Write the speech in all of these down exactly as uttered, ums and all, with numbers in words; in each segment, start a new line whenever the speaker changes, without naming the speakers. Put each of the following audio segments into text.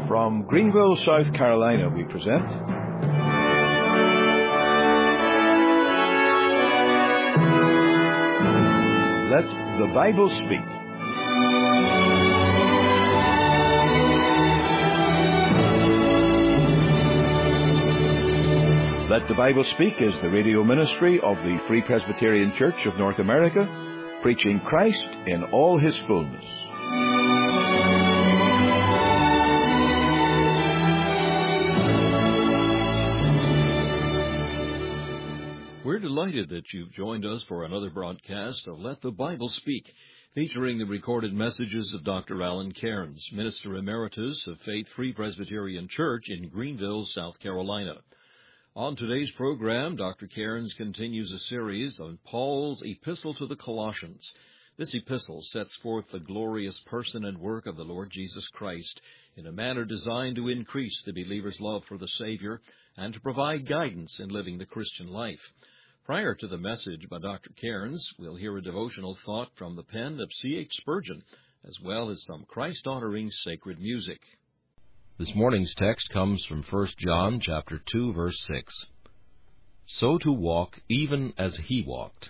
From Greenville, South Carolina, we present Let the Bible Speak. Let the Bible Speak is the radio ministry of the Free Presbyterian Church of North America, preaching Christ in all His fullness.
We're delighted that you've joined us for another broadcast of Let the Bible Speak, featuring the recorded messages of Doctor Alan Cairns, Minister Emeritus of Faith Free Presbyterian Church in Greenville, South Carolina. On today's program, Doctor Cairns continues a series on Paul's Epistle to the Colossians. This epistle sets forth the glorious person and work of the Lord Jesus Christ in a manner designed to increase the believer's love for the Savior and to provide guidance in living the Christian life. Prior to the message by Doctor Cairns, we'll hear a devotional thought from the pen of C H Spurgeon, as well as some Christ-honoring sacred music.
This morning's text comes from First John chapter two, verse six. So to walk even as he walked.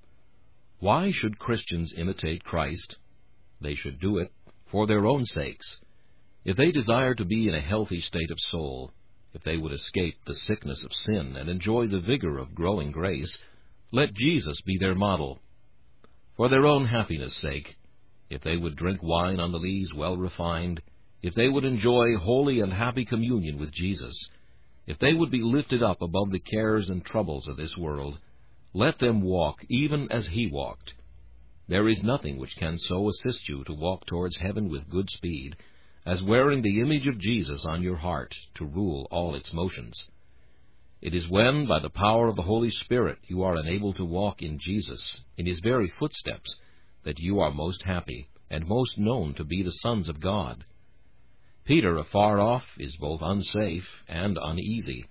Why should Christians imitate Christ? They should do it for their own sakes. If they desire to be in a healthy state of soul, if they would escape the sickness of sin and enjoy the vigor of growing grace, let Jesus be their model. For their own happiness' sake, if they would drink wine on the lees well refined, if they would enjoy holy and happy communion with Jesus, if they would be lifted up above the cares and troubles of this world, let them walk even as he walked. There is nothing which can so assist you to walk towards heaven with good speed as wearing the image of Jesus on your heart to rule all its motions. It is when, by the power of the Holy Spirit, you are enabled to walk in Jesus, in His very footsteps, that you are most happy and most known to be the sons of God. Peter, afar off, is both unsafe and uneasy.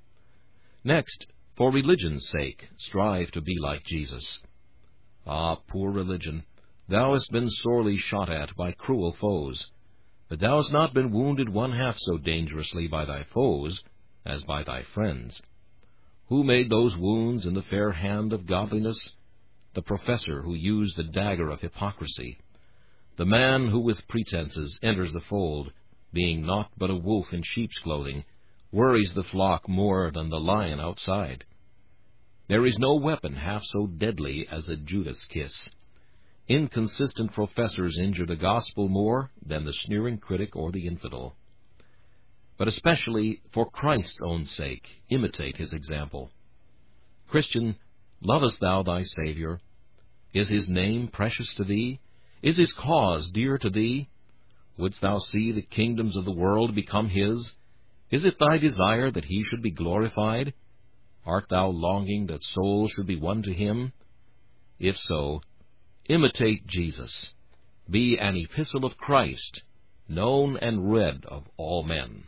Next, for religion's sake, strive to be like Jesus. Ah, poor religion, thou hast been sorely shot at by cruel foes, but thou hast not been wounded one half so dangerously by thy foes as by thy friends. Who made those wounds in the fair hand of godliness? The professor who used the dagger of hypocrisy, the man who with pretenses enters the fold, being naught but a wolf in sheep's clothing, worries the flock more than the lion outside. There is no weapon half so deadly as a Judas kiss. Inconsistent professors injure the gospel more than the sneering critic or the infidel. But especially for Christ's own sake, imitate his example. Christian, lovest thou thy Savior? Is his name precious to thee? Is his cause dear to thee? Wouldst thou see the kingdoms of the world become his? Is it thy desire that he should be glorified? Art thou longing that souls should be won to him? If so, imitate Jesus. Be an epistle of Christ, known and read of all men.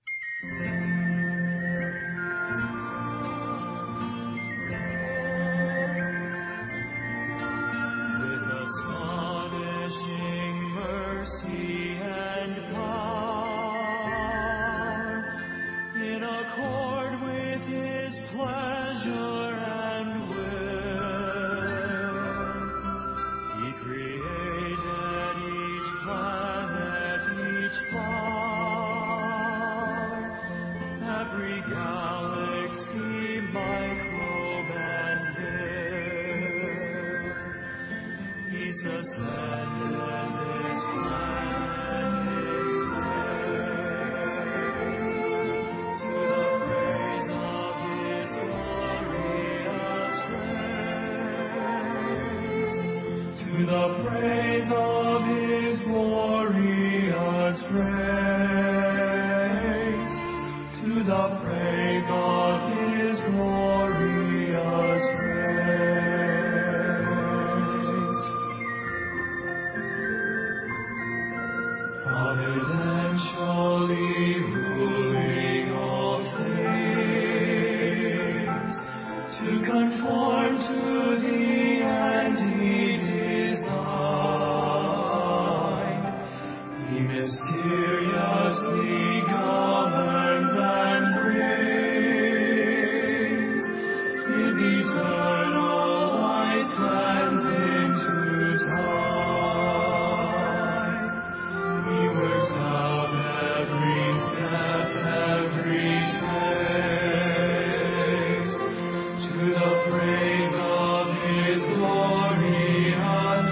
Conform to thee, and he designed. He mysteriously governs and brings His eternal light plans into time. He works out every step, every trace, to the praise of His glorious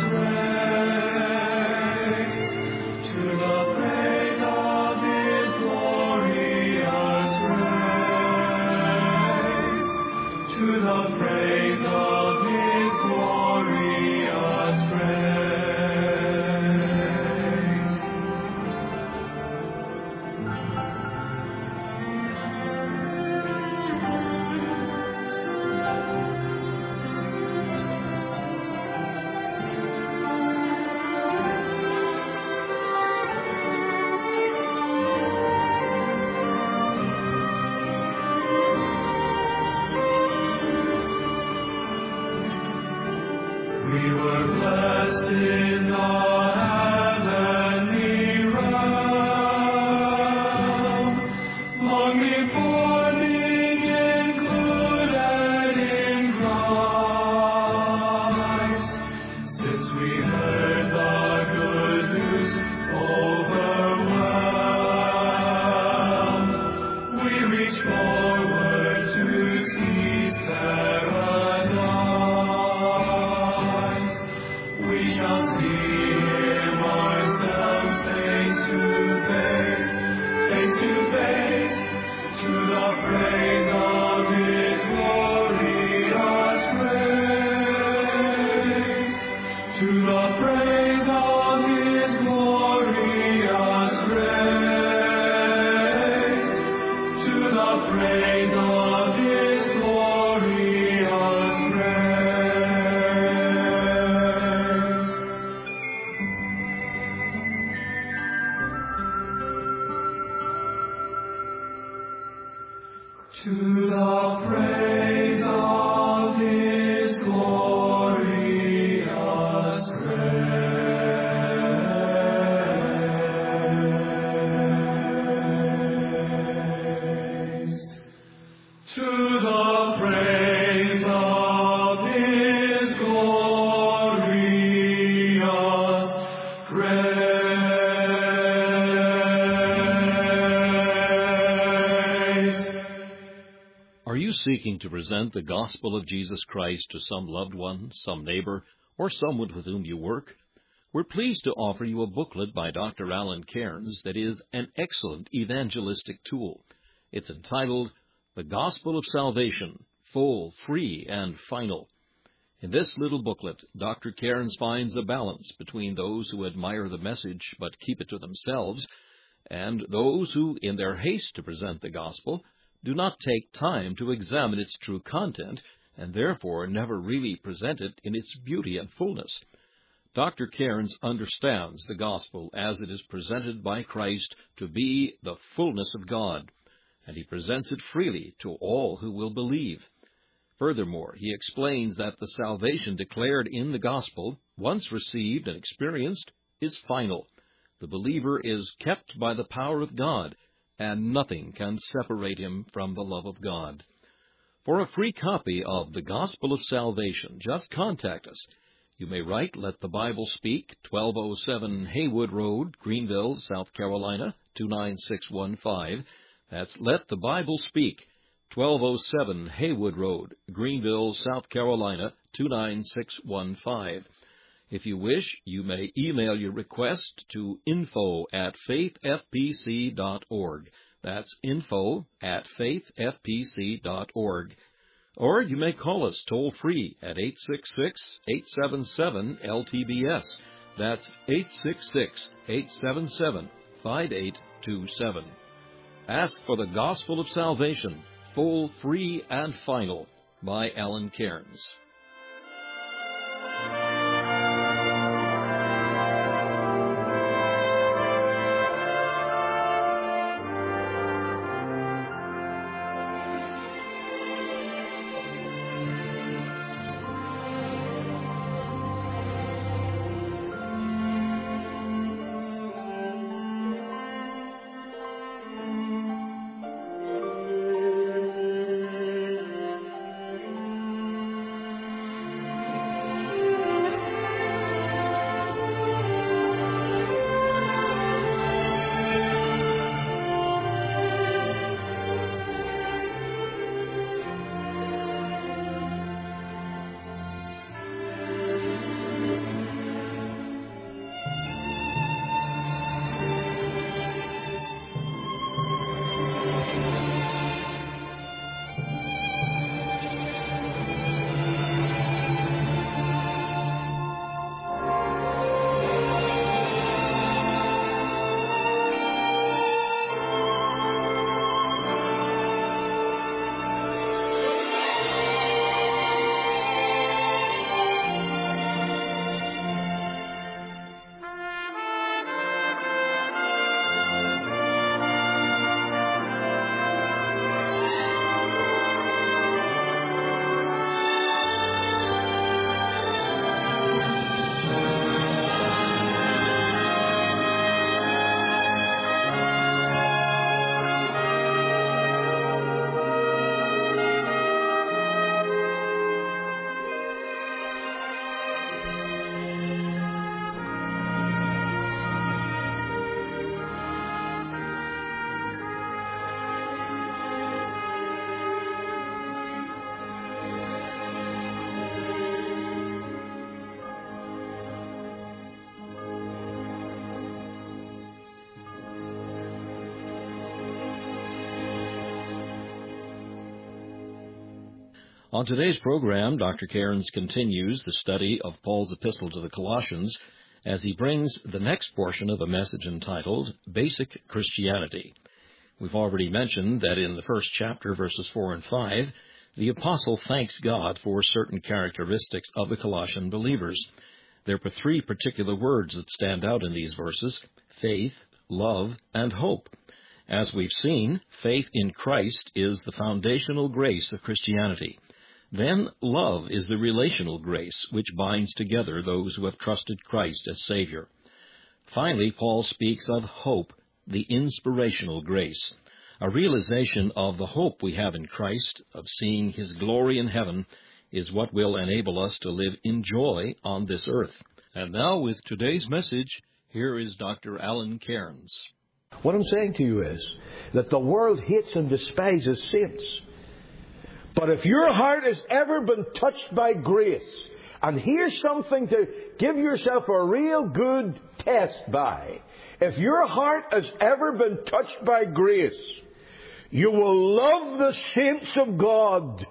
grace, to the praise of His glorious grace, to the praise of His glorious grace. We were blessed in the heavenly realm, long before being included in Christ. Since we heard the good news overwhelmed, we reach forward to seize paradise. We shall see Him ourselves face to face, face to face, to the praise of His glorious grace, to the praise of His glorious grace, to the praise of His glorious grace. To the praise of His glorious grace. To the praise of His glorious grace.
Are you seeking to present the gospel of Jesus Christ to some loved one, some neighbor, or someone with whom you work? We're pleased to offer you a booklet by Doctor Alan Cairns that is an excellent evangelistic tool. It's entitled The Gospel of Salvation, Full, Free, and Final. In this little booklet, Doctor Cairns finds a balance between those who admire the message but keep it to themselves, and those who, in their haste to present the gospel, do not take time to examine its true content, and therefore never really present it in its beauty and fullness. Doctor Cairns understands the gospel as it is presented by Christ to be the fullness of God, and he presents it freely to all who will believe. Furthermore, he explains that the salvation declared in the gospel, once received and experienced, is final. The believer is kept by the power of God, and nothing can separate him from the love of God. For a free copy of The Gospel of Salvation, just contact us. You may write Let the Bible Speak, twelve oh seven Haywood Road, Greenville, South Carolina, two nine six one five. That's Let the Bible Speak, twelve oh seven Haywood Road, Greenville, South Carolina, two nine six one five. If you wish, you may email your request to info at faith f p c dot org. That's info at faith f p c dot org. Or you may call us toll-free at eight six six, eight seven seven, L T B S. That's eight six six, eight seven seven, five eight two seven. Ask for the Gospel of Salvation, Full, Free, and Final, by Alan Cairns. On today's program, Doctor Cairns continues the study of Paul's epistle to the Colossians as he brings the next portion of a message entitled Basic Christianity. We've already mentioned that in the first chapter, verses four and five, the apostle thanks God for certain characteristics of the Colossian believers. There are three particular words that stand out in these verses: faith, love, and hope. As we've seen, faith in Christ is the foundational grace of Christianity. Then love is the relational grace which binds together those who have trusted Christ as Savior. Finally, Paul speaks of hope, the inspirational grace. A realization of the hope we have in Christ, of seeing His glory in heaven, is what will enable us to live in joy on this earth. And now, with today's message, here is Doctor Alan Cairns.
What I'm saying to you is that the world hates and despises saints. But if your heart has ever been touched by grace, and here's something to give yourself a real good test by, if your heart has ever been touched by grace, you will love the saints of God.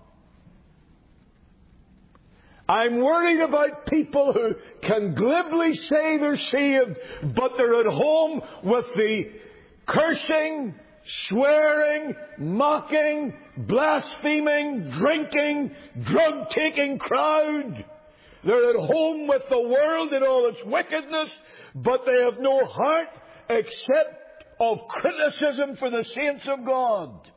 I'm worried about people who can glibly say they're saved, but they're at home with the cursing, swearing, mocking, blaspheming, drinking, drug-taking crowd. They're at home with the world and all its wickedness, but they have no heart except of criticism for the saints of God.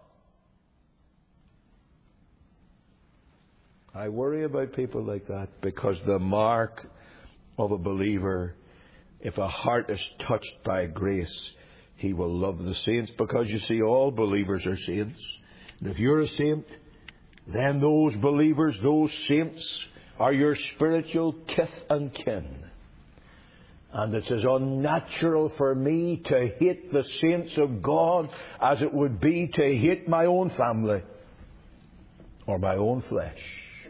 I worry about people like that, because the mark of a believer, if a heart is touched by grace, he will love the saints, because you see, all believers are saints. And if you're a saint, then those believers, those saints, are your spiritual kith and kin. And it's as unnatural for me to hate the saints of God as it would be to hate my own family or my own flesh.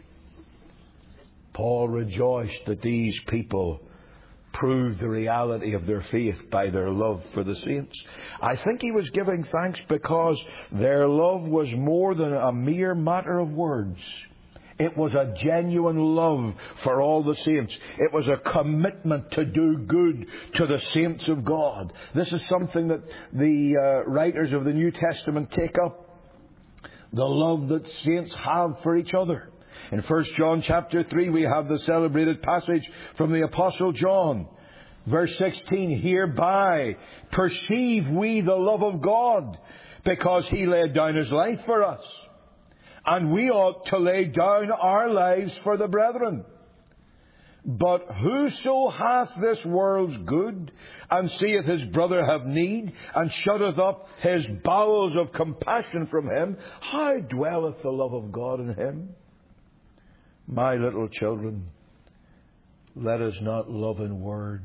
Paul rejoiced that these people proved the reality of their faith by their love for the saints. I think he was giving thanks because their love was more than a mere matter of words. It was a genuine love for all the saints. It was a commitment to do good to the saints of God. This is something that the uh, writers of the New Testament take up. The love that saints have for each other. In First John chapter three, we have the celebrated passage from the Apostle John. Verse sixteen, hereby perceive we the love of God, because He laid down His life for us. And we ought to lay down our lives for the brethren. But whoso hath this world's good, and seeth his brother have need, and shutteth up his bowels of compassion from him, how dwelleth the love of God in him? My little children, let us not love in word,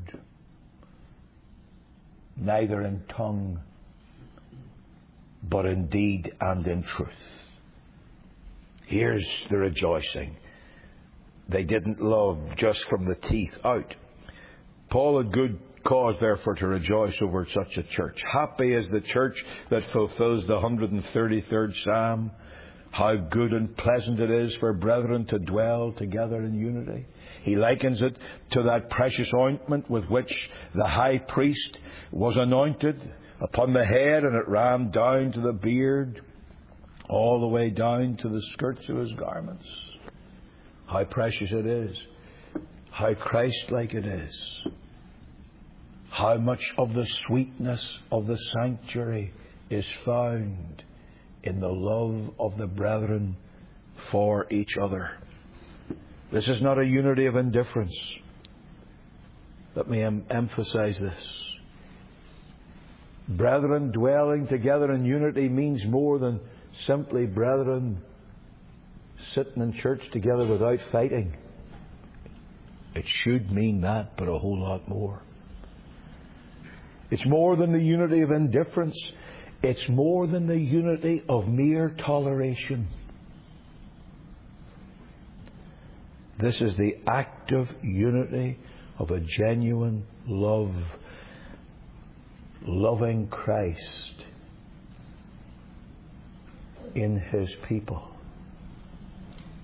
neither in tongue, but in deed and in truth. Here's the rejoicing. They didn't love just from the teeth out. Paul had good cause, therefore, to rejoice over such a church. Happy is the church that fulfills the one hundred thirty-third Psalm. How good and pleasant it is for brethren to dwell together in unity. He likens it to that precious ointment with which the high priest was anointed upon the head, and it ran down to the beard, all the way down to the skirts of his garments. How precious it is. How Christ-like it is. How much of the sweetness of the sanctuary is found in the love of the brethren for each other. This is not a unity of indifference. Let me em- emphasize this. Brethren dwelling together in unity means more than simply brethren sitting in church together without fighting. It should mean that, but a whole lot more. It's more than the unity of indifference. It's more than the unity of mere toleration. This is the active unity of a genuine love, loving Christ in His people.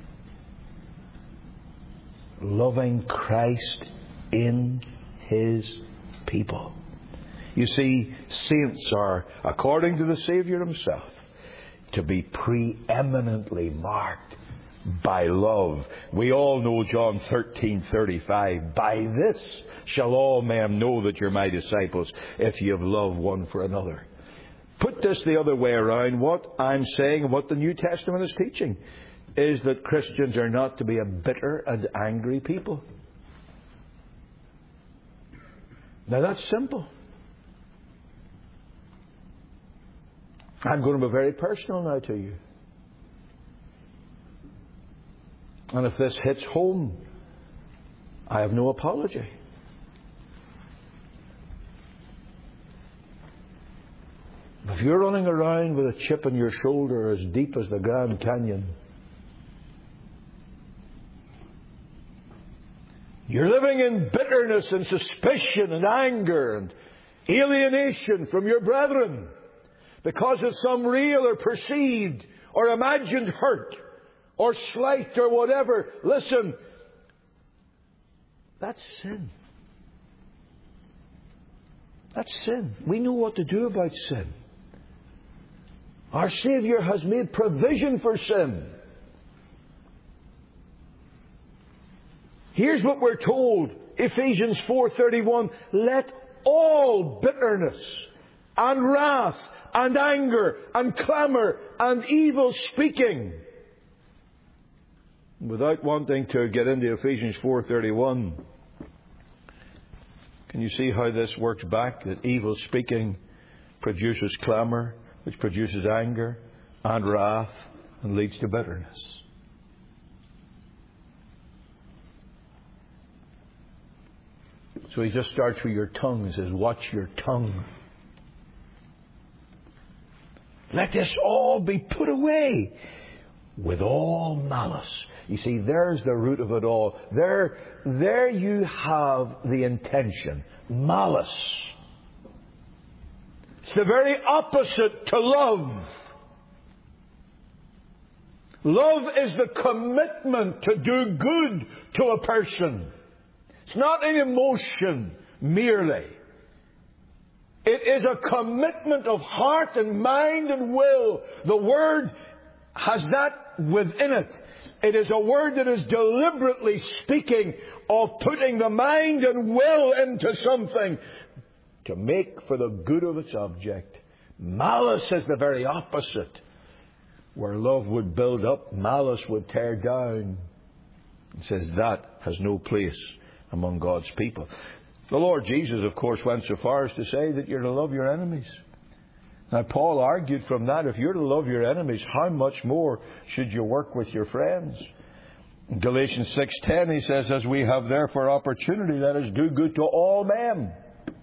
loving Christ in His people. You see, saints are, according to the Saviour Himself, to be preeminently marked by love. We all know John thirteen thirty-five. By this shall all men know that you're my disciples, if you have love one for another. Put this the other way around. What I'm saying, what the New Testament is teaching, is that Christians are not to be a bitter and angry people. Now that's simple. I'm going to be very personal now to you. And if this hits home, I have no apology. If you're running around with a chip in your shoulder as deep as the Grand Canyon, you're living in bitterness and suspicion and anger and alienation from your brethren because of some real or perceived or imagined hurt or slight or whatever. Listen, that's sin. That's sin. We know what to do about sin. Our Saviour has made provision for sin. Here's what we're told, Ephesians four thirty-one, let all bitterness and wrath and anger and clamour and evil speaking. Without wanting to get into Ephesians four thirty-one, can you see how this works back? That evil speaking produces clamour, which produces anger and wrath and leads to bitterness. So he just starts with your tongue and says, watch your tongue. Let this all be put away with all malice. You see, there's the root of it all. There, there you have the intention. Malice. It's the very opposite to love. Love is the commitment to do good to a person. It's not an emotion merely. It is a commitment of heart and mind and will. The Word has that within it. It is a word that is deliberately speaking of putting the mind and will into something to make for the good of its object. Malice is the very opposite. Where love would build up, malice would tear down. It says that has no place among God's people. The Lord Jesus, of course, went so far as to say that you're to love your enemies. Now, Paul argued from that, if you're to love your enemies, how much more should you work with your friends? In Galatians six ten, he says, as we have therefore opportunity, let us do good to all men,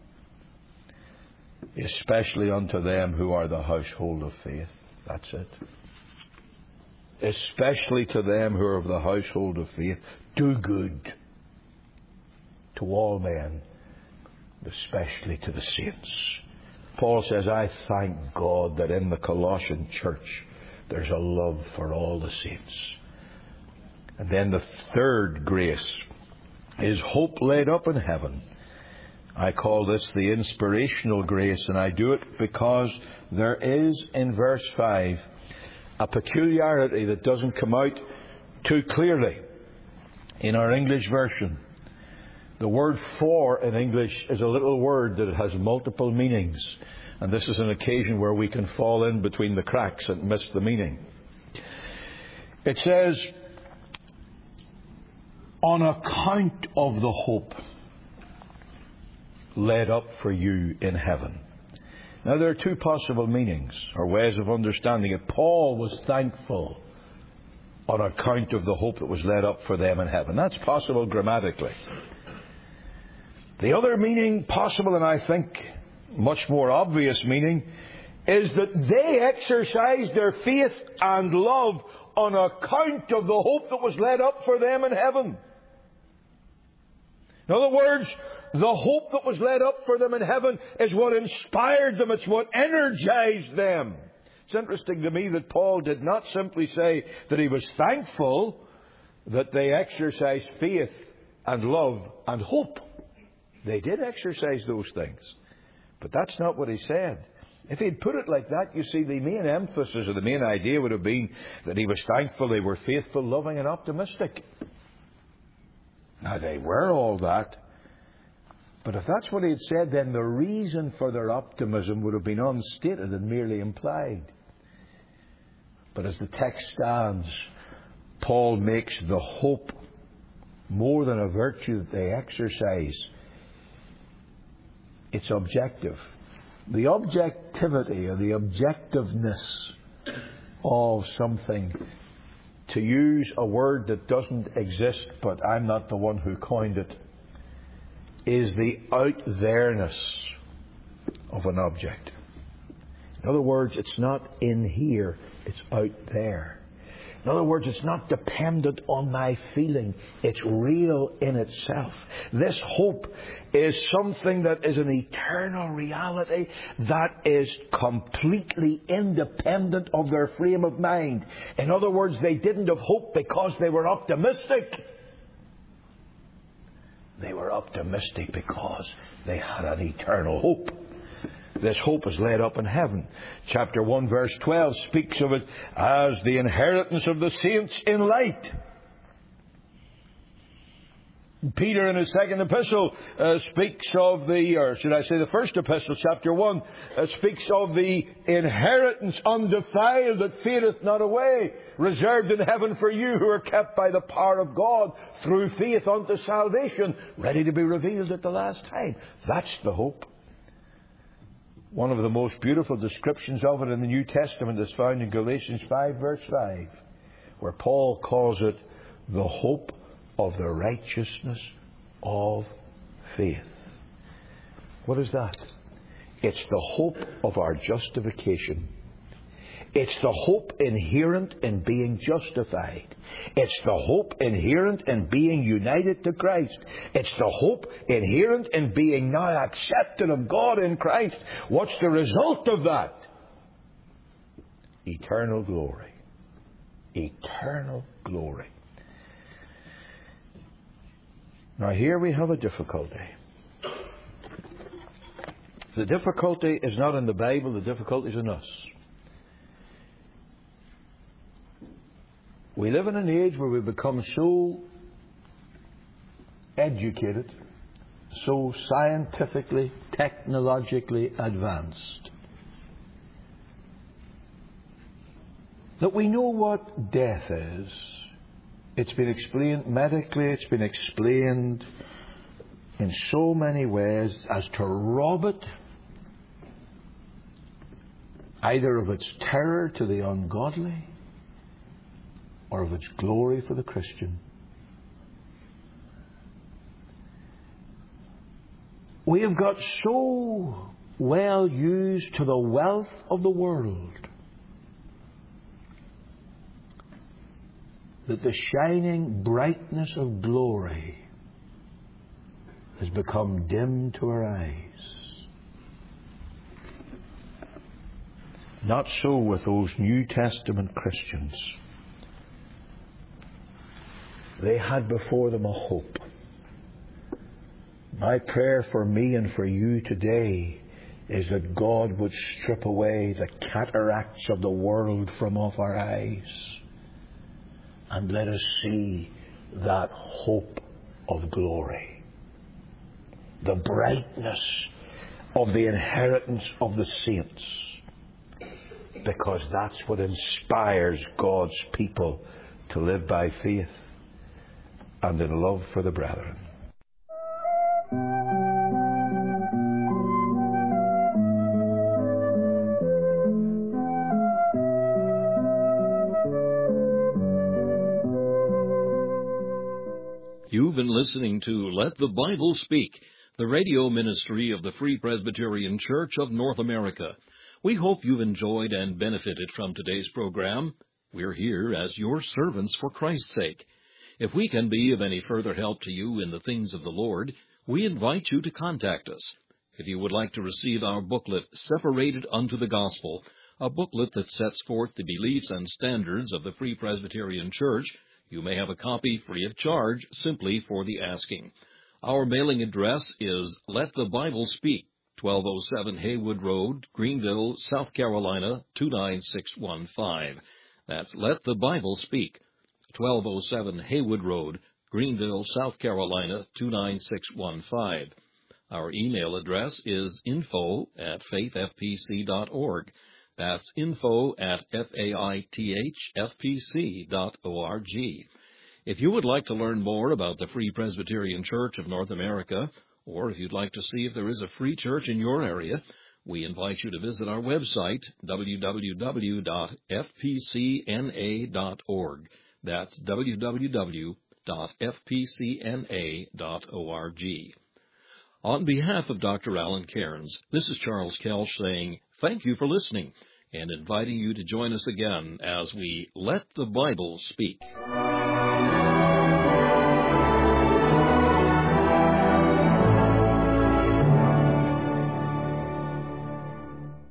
especially unto them who are the household of faith. That's it. Especially to them who are of the household of faith. Do good to all men, especially to the saints. Paul says, I thank God that in the Colossian church there's a love for all the saints. And then the third grace is hope laid up in heaven. I call this the inspirational grace, and I do it because there is in verse five a peculiarity that doesn't come out too clearly in our English version. The word for in English is a little word that has multiple meanings. And this is an occasion where we can fall in between the cracks and miss the meaning. It says, on account of the hope laid up for you in heaven. Now there are two possible meanings or ways of understanding it. Paul was thankful on account of the hope that was laid up for them in heaven. That's possible grammatically. The other meaning possible, and I think much more obvious meaning, is that they exercised their faith and love on account of the hope that was laid up for them in heaven. In other words, the hope that was laid up for them in heaven is what inspired them. It's what energized them. It's interesting to me that Paul did not simply say that he was thankful that they exercised faith and love and hope. They did exercise those things. But that's not what he said. If he'd put it like that, you see, the main emphasis or the main idea would have been that he was thankful they were faithful, loving, and optimistic. Now, they were all that. But if that's what he had said, then the reason for their optimism would have been unstated and merely implied. But as the text stands, Paul makes the hope more than a virtue that they exercise. It's objective. The objectivity or the objectiveness of something, to use a word that doesn't exist, but I'm not the one who coined it, is the out-there-ness of an object. In other words, it's not in here, it's out there. In other words, it's not dependent on my feeling. It's real in itself. This hope is something that is an eternal reality that is completely independent of their frame of mind. In other words, they didn't have hope because they were optimistic. They were optimistic because they had an eternal hope. This hope is laid up in heaven. Chapter one, verse twelve speaks of it as the inheritance of the saints in light. Peter in his second epistle uh, speaks of the, or should I say the first epistle, chapter one, uh, speaks of the inheritance undefiled that fadeth not away, reserved in heaven for you who are kept by the power of God through faith unto salvation, ready to be revealed at the last time. That's the hope. One of the most beautiful descriptions of it in the New Testament is found in Galatians five, verse five, where Paul calls it the hope of the righteousness of faith. What is that? It's the hope of our justification. It's the hope inherent in being justified. It's the hope inherent in being united to Christ. It's the hope inherent in being now accepted of God in Christ. What's the result of that? Eternal glory. Eternal glory. Now here we have a difficulty. The difficulty is not in the Bible, the difficulty is in us. We live in an age where we've become so educated, so scientifically, technologically advanced, that we know what death is. It's been explained medically, it's been explained in so many ways as to rob it either of its terror to the ungodly or of its glory for the Christian. We have got so well used to the wealth of the world that the shining brightness of glory has become dim to our eyes. Not so with those New Testament Christians. They had before them a hope. My prayer for me and for you today is that God would strip away the cataracts of the world from off our eyes and let us see that hope of glory. The brightness of the inheritance of the saints. Because that's what inspires God's people to live by faith and in love for the brethren.
You've been listening to Let the Bible Speak, the radio ministry of the Free Presbyterian Church of North America. We hope you've enjoyed and benefited from today's program. We're here as your servants for Christ's sake. If we can be of any further help to you in the things of the Lord, we invite you to contact us. If you would like to receive our booklet, Separated Unto the Gospel, a booklet that sets forth the beliefs and standards of the Free Presbyterian Church, You may have a copy free of charge simply for the asking. Our mailing address is Let the Bible Speak, twelve oh seven Haywood Road, Greenville, South Carolina, two nine six one five. That's Let the Bible Speak, twelve oh seven Haywood Road, Greenville, South Carolina, two nine six one five. Our email address is info at faith f p c dot org. That's info at faithfpc dot org. If you would like to learn more about the Free Presbyterian Church of North America, or if you'd like to see if there is a free church in your area, we invite you to visit our website, w w w dot f p c n a dot org. That's w w w dot f p c n a dot org. On behalf of Doctor Alan Cairns, this is Charles Kelch saying thank you for listening and inviting you to join us again as we Let the Bible Speak.